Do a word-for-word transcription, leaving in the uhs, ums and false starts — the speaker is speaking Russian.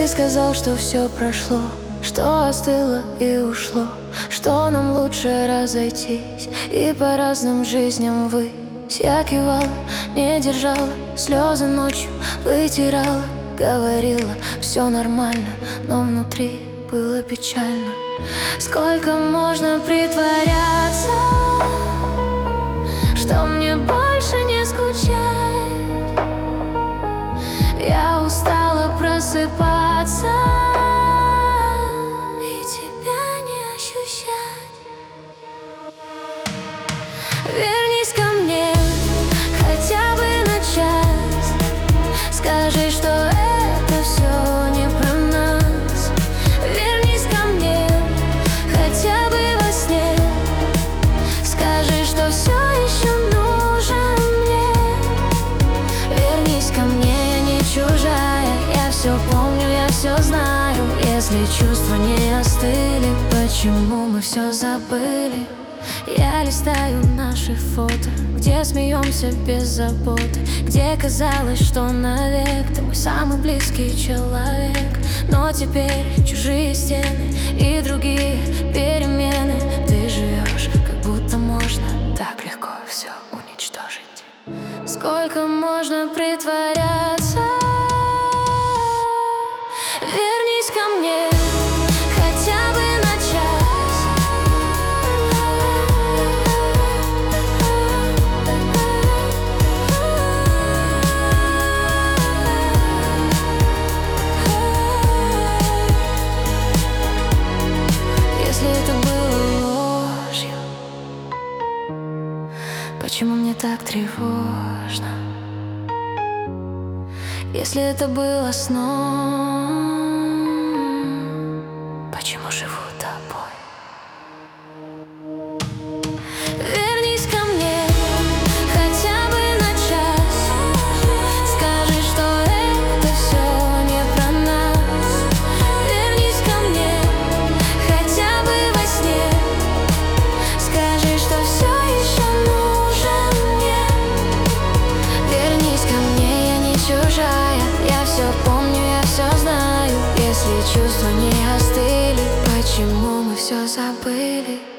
ты сказал, что все прошло, что остыло и ушло, что нам лучше разойтись и по разным жизням выйти. Я кивала, не держала, слезы ночью вытирала, говорила, все нормально, но внутри было печально. Сколько можно притворяться, что мне больше не скучать? Я устала просыпаться и тебя не ощущать. Вернись ко мне хотя бы на час, скажи, что это все не про нас. Вернись ко мне хотя бы во сне, скажи, что все еще нужен мне. Вернись ко мне, я не чужая, я все помню, я все знаю. Если чувства не остыли, почему мы все забыли? Я листаю наши фото, где смеемся без заботы, где казалось, что навек ты мой самый близкий человек. Но теперь чужие стены и другие перемены. Ты живешь, как будто можно так легко все уничтожить. Сколько можно притворяться? Вернись ко мне хотя бы на час. Если это было ложью, почему мне так тревожно? Если это было сном, почему живу тобой? Вернись ко мне хотя бы на час, скажи, что это все не про нас. Вернись ко мне хотя бы во сне, скажи, что все еще нужен мне. Вернись ко мне, я не чужая, я все помню, я все знаю. Если чувства не остыли, почему мы все забыли?